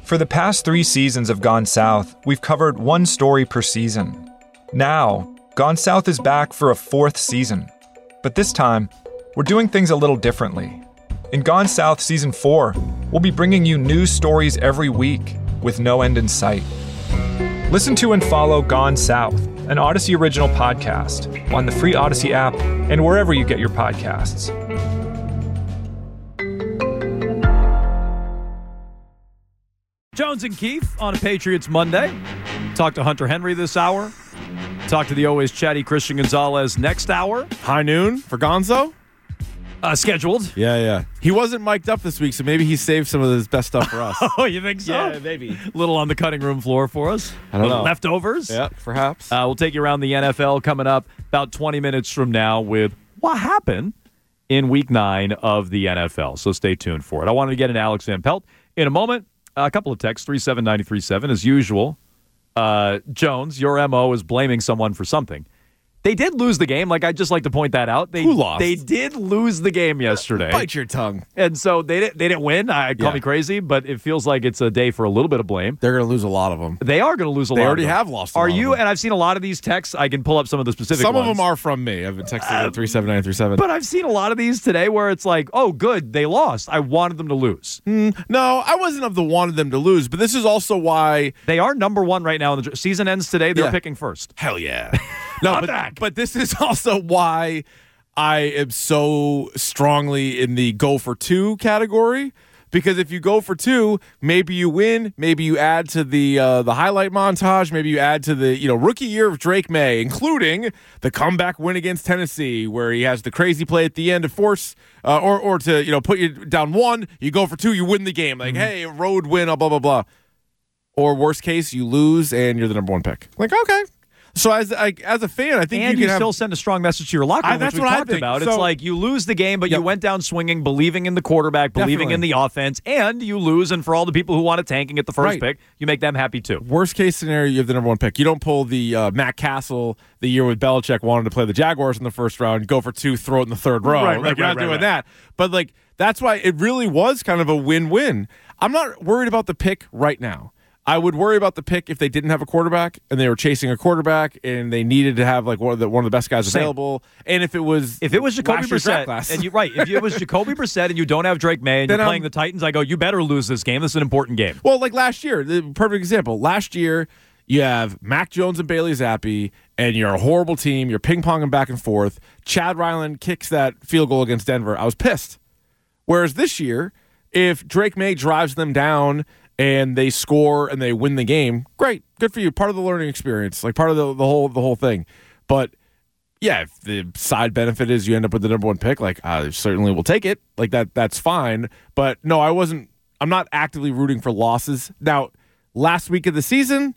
For the past 3 seasons of Gone South, we've covered one story per season. Now, Gone South is back for a 4th season. But this time, we're doing things a little differently. In Gone South Season 4, we'll be bringing you new stories every week with no end in sight. Listen to and follow Gone South, an Odyssey original podcast, on the free Odyssey app and wherever you get your podcasts. Jones and Keefe on a Patriots Monday. Talk to Hunter Henry this hour. Talk to the always chatty Christian Gonzalez next hour. High noon for Gonzo? Scheduled. Yeah. He wasn't mic'd up this week, so maybe he saved some of his best stuff for us. Oh, you think so? Yeah, maybe. A little on the cutting room floor for us. I don't know. Leftovers. Yeah, perhaps. We'll take you around the NFL coming up about 20 minutes from now with what happened in Week 9 of the NFL. So stay tuned for it. I wanted to get into Alex Van Pelt in a moment. A couple of texts, 37937. As usual, Jones, your MO is blaming someone for something. They did lose the game. I'd just like to point that out. Who lost? They did lose the game yesterday. Bite your tongue. And so they didn't win. Call me crazy, but it feels like it's a day for a little bit of blame. They're going to lose a lot of them. They are going to lose a lot. They already of them. have lost a Are lot you? of them. And I've seen a lot of these texts. I can pull up some of the specific Some ones. of them are from me. I've been texting at 37937. But I've seen a lot of these today where it's like, oh, good, they lost. I wanted them to lose. No, I wasn't of the wanted them to lose, but this is also why... They are number 1 right now. The season ends today. They're picking first. Hell yeah. No, but this is also why I am so strongly in the go for 2 category. Because if you go for 2, maybe you win. Maybe you add to the highlight montage. Maybe you add to the rookie year of Drake May, including the comeback win against Tennessee, where he has the crazy play at the end to force or to put you down 1. You go for 2, you win the game. Hey, road win, blah blah blah. Or worst case, you lose and you're the number 1 pick. Okay. So as a fan, I think and you can still send a strong message to your locker room, which we talked about. So, it's like you lose the game, but you went down swinging, believing in the quarterback, believing in the offense, and you lose. And for all the people who want a tanking at the first pick, you make them happy too. Worst case scenario, you have the number 1 pick. You don't pull the Matt Castle the year with Belichick wanted to play the Jaguars in the first round, go for 2, throw it in the 3rd row. You're not doing that. But that's why it really was kind of a win-win. I'm not worried about the pick right now. I would worry about the pick if they didn't have a quarterback and they were chasing a quarterback and they needed to have one of the best guys available. And if it was Jacoby Brissett and if it was Jacoby Brissett and you don't have Drake May and you're playing the Titans, I go, you better lose this game. This is an important game. Well, like last year, the perfect example. Last year, you have Mac Jones and Bailey Zappi, and you're a horrible team. You're ping-ponging back and forth. Chad Ryland kicks that field goal against Denver. I was pissed. Whereas this year, if Drake May drives them down and they score and they win the game, great, good for you. Part of the learning experience, part of the whole thing. But yeah, if the side benefit is you end up with the number 1 pick, I certainly will take it. That's fine. But no, I'm not actively rooting for losses. Now, last week of the season,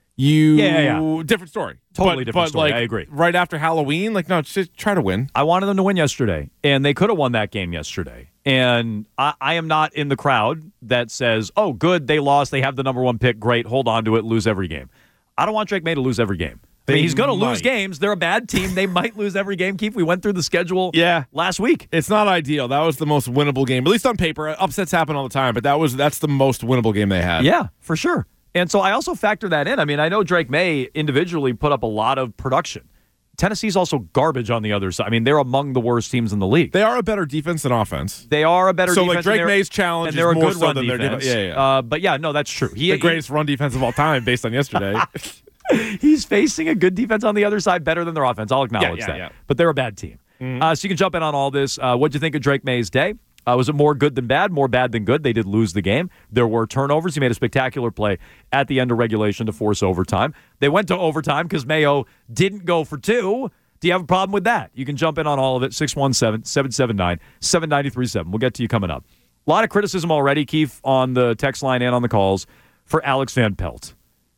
different story. Totally different story. I agree. Right after Halloween, no, just try to win. I wanted them to win yesterday, and they could have won that game yesterday. And I am not in the crowd that says, oh, good, they lost, they have the number 1 pick, great, hold on to it, lose every game. I don't want Drake May to lose every game. He's going to lose games. They're a bad team. They might lose every game. Keith, we went through the schedule last week. It's not ideal. That was the most winnable game, at least on paper. Upsets happen all the time, but that's the most winnable game they had. Yeah, for sure. And so I also factor that in. I know Drake May individually put up a lot of production. Tennessee's also garbage on the other side. They're among the worst teams in the league. They are a better defense than offense. They are a better defense. So Drake May's challenge and they're is a more good so run than defense. their defense. But yeah, no, that's true. The greatest run defense of all time based on yesterday. He's facing a good defense on the other side, better than their offense. I'll acknowledge that. Yeah. But they're a bad team. So you can jump in on all this. What'd you think of Drake May's day? Was it more good than bad? More bad than good? They did lose the game. There were turnovers. He made a spectacular play at the end of regulation to force overtime. They went to overtime because Mayo didn't go for 2. Do you have a problem with that? You can jump in on all of it. 617-779-7937. We'll get to you coming up. A lot of criticism already, Keith, on the text line and on the calls for Alex Van Pelt.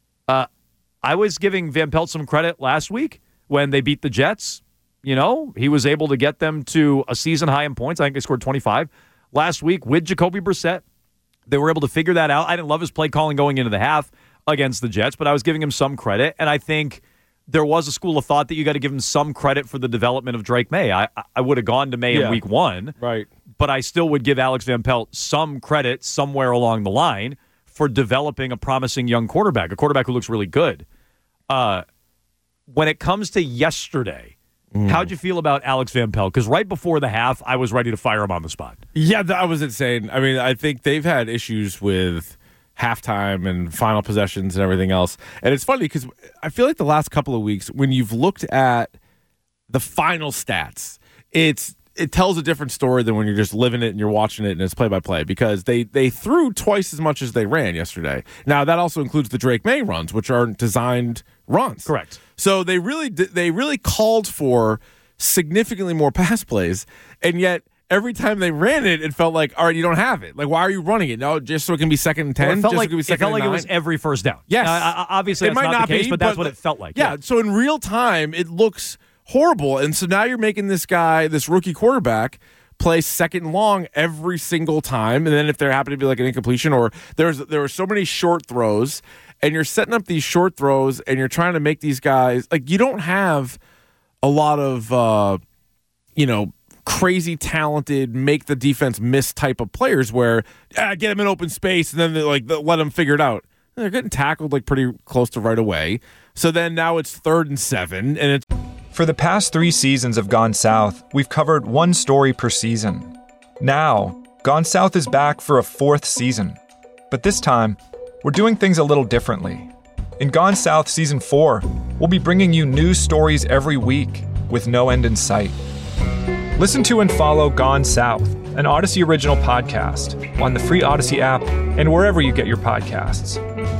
I was giving Van Pelt some credit last week when they beat the Jets. He was able to get them to a season high in points. I think they scored 25 last week with Jacoby Brissett. They were able to figure that out. I didn't love his play calling going into the half against the Jets, but I was giving him some credit. And I think there was a school of thought that you got to give him some credit for the development of Drake May. I would have gone to May in week 1. Right. But I still would give Alex Van Pelt some credit somewhere along the line for developing a promising young quarterback, a quarterback who looks really good. When it comes to yesterday, how'd you feel about Alex Van Pelt? Because right before the half, I was ready to fire him on the spot. Yeah, that was insane. I mean, I think they've had issues with halftime and final possessions and everything else. And it's funny because I feel like the last couple of weeks, when you've looked at the final stats, it tells a different story than when you're just living it and you're watching it and it's play-by-play, because they threw twice as much as they ran yesterday. Now, that also includes the Drake May runs, which aren't designed runs. Correct. So they really called for significantly more pass plays, and yet every time they ran it, it felt like, all right, you don't have it. Like, why are you running it? No, just so it can be 2nd and 10? Well, it felt just like, so it can be it, felt like it 9? was every first down. Yes. Obviously, that's not the case, but that's what it felt like. Yeah, so in real time, it looks horrible. And so now you're making this rookie quarterback, play 2nd and long every single time. And then if there happened to be like an incompletion, or there were so many short throws, and you're setting up these short throws and you're trying to make these guys, like, you don't have a lot of, crazy talented, make the defense miss type of players where get them in open space and then they let them figure it out. They're getting tackled like pretty close to right away. So then now it's 3rd and 7, and it's. For the past 3 seasons of Gone South, we've covered one story per season. Now, Gone South is back for a 4th season. But this time, we're doing things a little differently. In Gone South Season 4, we'll be bringing you news stories every week with no end in sight. Listen to and follow Gone South, an Odyssey original podcast, on the free Odyssey app and wherever you get your podcasts.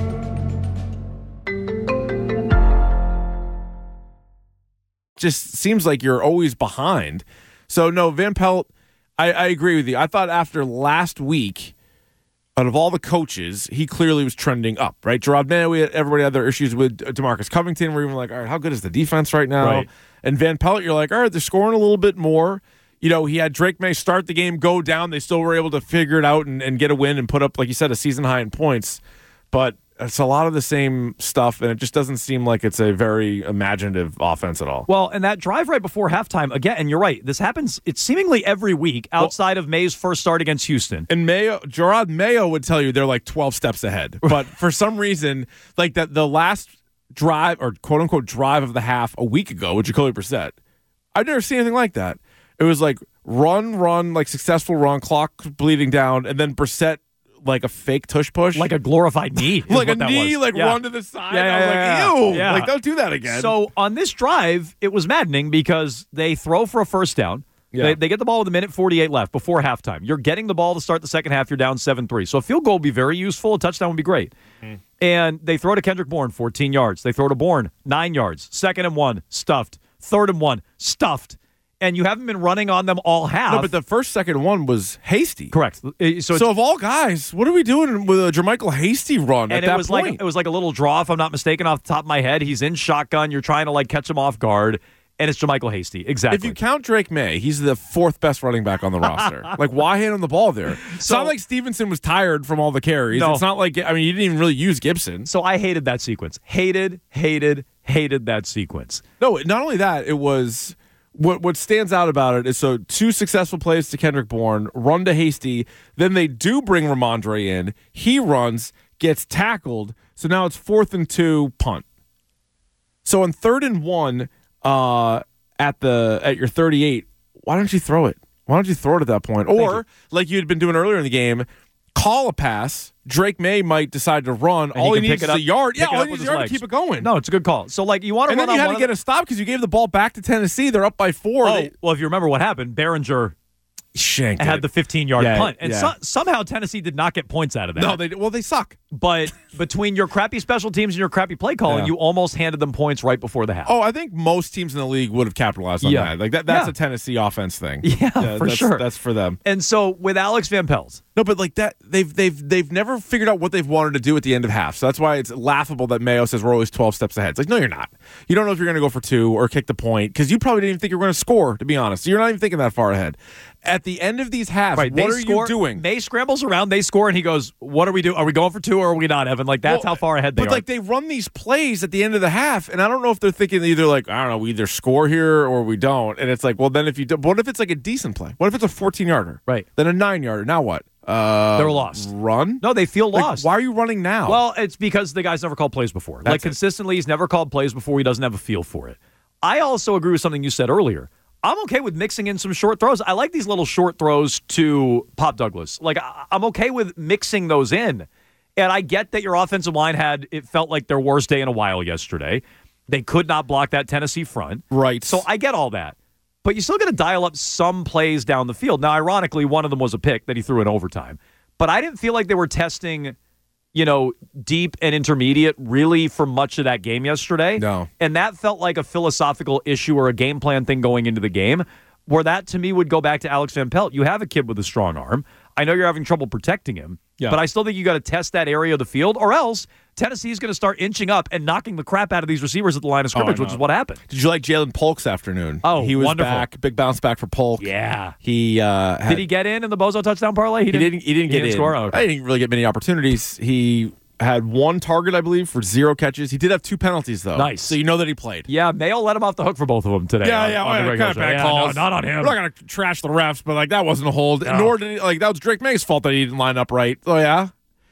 Just seems like you're always behind. So, no, Van Pelt, I agree with you. I thought after last week, out of all the coaches, he clearly was trending up, right? Gerard Mayo, everybody had their issues with DeMarcus Covington. We're even like, all right, how good is the defense right now? Right. And Van Pelt, you're like, all right, they're scoring a little bit more. You know, he had Drake May start the game, go down. They still were able to figure it out and get a win and put up, like you said, a season high in points. But it's a lot of the same stuff, and it just doesn't seem like it's a very imaginative offense at all. Well, and that drive right before halftime, again, and you're right, this happens, it's seemingly every week outside of May's first start against Houston. And Gerard Mayo would tell you they're like 12 steps ahead. But for some reason, like that, the last drive, or quote-unquote drive of the half a week ago with Jacoby Brissett, I've never seen anything like that. It was like run, like successful run, clock bleeding down, and then Brissett like a fake tush push. Like a glorified knee. Like a knee, like run to the side. I was like, ew. Yeah. Like, don't do that again. So on this drive, it was maddening because they throw for a first down. Yeah. They get the ball with 1:48 left before halftime. You're getting the ball to start the second half. You're down 7-3. So a field goal would be very useful. A touchdown would be great. And they throw to Kendrick Bourne, 14 yards. They throw to Bourne, 9 yards. 2nd and 1, stuffed. 3rd and 1, stuffed. And you haven't been running on them all half. No, but the first 2nd one was Hasty. Correct. So of all guys, what are we doing with a Jermichael Hasty run at that point? It was like a little draw, if I'm not mistaken, off the top of my head. He's in shotgun. You're trying to like catch him off guard, and it's Jermichael Hasty. Exactly. If you count Drake May, he's the 4th best running back on the roster. Like, why hand him the ball there? It's not like Stevenson was tired from all the carries. No. It's not like, I mean, you didn't even really use Gibson. So I hated that sequence. Hated that sequence. No, not only that, it was... What stands out about it is 2 successful plays to Kendrick Bourne, run to Hasty, then they do bring Ramondre in. He runs, gets tackled, so now it's 4th and 2, punt. So on 3rd and 1 at your 38, why don't you throw it? Why don't you throw it at that point? Or, like you had been doing earlier in the game, call a pass. Drake May might decide to run. And all he needs is a yard. Yeah, all he needs is a yard to keep it going. No, it's a good call. So, like, you want to run on And then you had to get a stop because you gave the ball back to Tennessee. They're up by 4. Well, if you remember what happened, Behringer shanked had the 15-yard punt. And yeah. Somehow Tennessee did not get points out of that. No, they suck. But between your crappy special teams and your crappy play calling, you almost handed them points right before the half. Oh, I think most teams in the league would have capitalized on that. Like that's a Tennessee offense thing. Yeah, for sure. That's for them. And so with Alex Van Pelt. No, but like that, they've never figured out what they've wanted to do at the end of half. So that's why it's laughable that Mayo says we're always 12 steps ahead. It's like, no, you're not. You don't know if you're going to go for 2 or kick the point because you probably didn't even think you were going to score, to be honest. So you're not even thinking that far ahead. At the end of these halves, what are you doing? May scrambles around, they score, and he goes, what are we doing? Are we going for 2 or are we not, Evan? Like, that's how far ahead they are. But, like, they run these plays at the end of the half, and I don't know if they're thinking either, like, I don't know, we either score here or we don't. And it's like, well, then if you do, what if it's like a decent play? What if it's a 14-yarder? Right. Then a 9-yarder. Now what? They're lost. Run? No, they feel lost. Why are you running now? Well, it's because the guy's never called plays before. Consistently, he's never called plays before. He doesn't have a feel for it. I also agree with something you said earlier. I'm okay with mixing in some short throws. I like these little short throws to Pop Douglas. I'm okay with mixing those in. And I get that your offensive line it felt like their worst day in a while yesterday. They could not block that Tennessee front. Right. So I get all that. But you still got to dial up some plays down the field. Now, ironically, one of them was a pick that he threw in overtime. But I didn't feel like they were testing, deep and intermediate really for much of that game yesterday. No. And that felt like a philosophical issue or a game plan thing going into the game, where that to me would go back to Alex Van Pelt. You have a kid with a strong arm. I know you're having trouble protecting him, but I still think you got to test that area of the field, or else Tennessee's going to start inching up and knocking the crap out of these receivers at the line of scrimmage, which is what happened. Did you like Jalen Polk's afternoon? Oh, he was wonderful. back. Big bounce back for Polk. Yeah. Did he get in the Bozo touchdown parlay? He didn't get in. Score? Oh, okay. I didn't really get many opportunities. He had one target, I believe, for 0 catches. He did have 2 penalties, though. Nice. So you know that he played. Yeah, Mayo let him off the hook for both of them today. Yeah, on the kind of bad calls. No, not on him. We're not going to trash the refs, but that wasn't a hold. No. Nor did that was Drake May's fault that he didn't line up right. Oh yeah,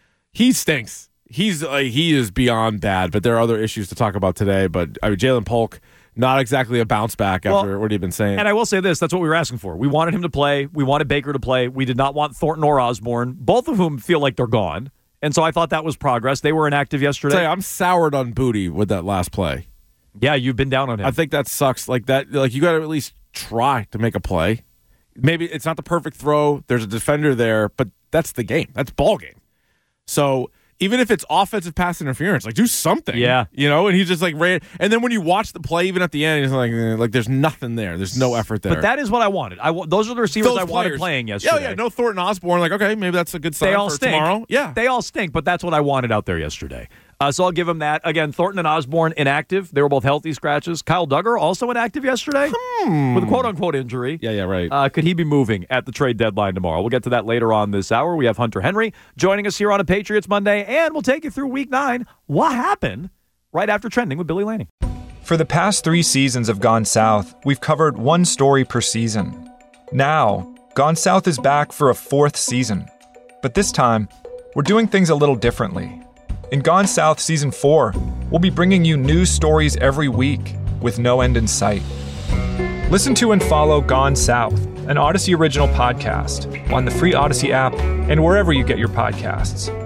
he stinks. He is beyond bad. But there are other issues to talk about today. But Jalen Polk, not exactly a bounce back after what he'd been saying. And I will say this: that's what we were asking for. We wanted him to play. We wanted Baker to play. We did not want Thornton or Osborne, both of whom feel like they're gone. And so I thought that was progress. They were inactive yesterday. I'm soured on Booty with that last play. Yeah, you've been down on him. I think that sucks. You got to at least try to make a play. Maybe it's not the perfect throw. There's a defender there, but that's the game. That's ball game. So even if it's offensive pass interference, do something. Yeah. And he's just ran. And then when you watch the play, even at the end, he's like there's nothing there. There's no effort there. But that is what I wanted. Those are the receivers I wanted playing yesterday. Yeah. No Thornton Osborne. Okay, maybe that's a good sign for tomorrow. Yeah. They all stink, but that's what I wanted out there yesterday. So I'll give him that. Again, Thornton and Osborne inactive. They were both healthy scratches. Kyle Duggar also inactive yesterday with a quote-unquote injury. Yeah, right. Could he be moving at the trade deadline tomorrow? We'll get to that later on this hour. We have Hunter Henry joining us here on a Patriots Monday, and we'll take you through Week 9. What happened right after Trending with Billy Lanning? For the past 3 seasons of Gone South, we've covered one story per season. Now, Gone South is back for a 4th season. But this time, we're doing things a little differently. In Gone South Season 4, we'll be bringing you news stories every week with no end in sight. Listen to and follow Gone South, an Odyssey original podcast, on the free Odyssey app and wherever you get your podcasts.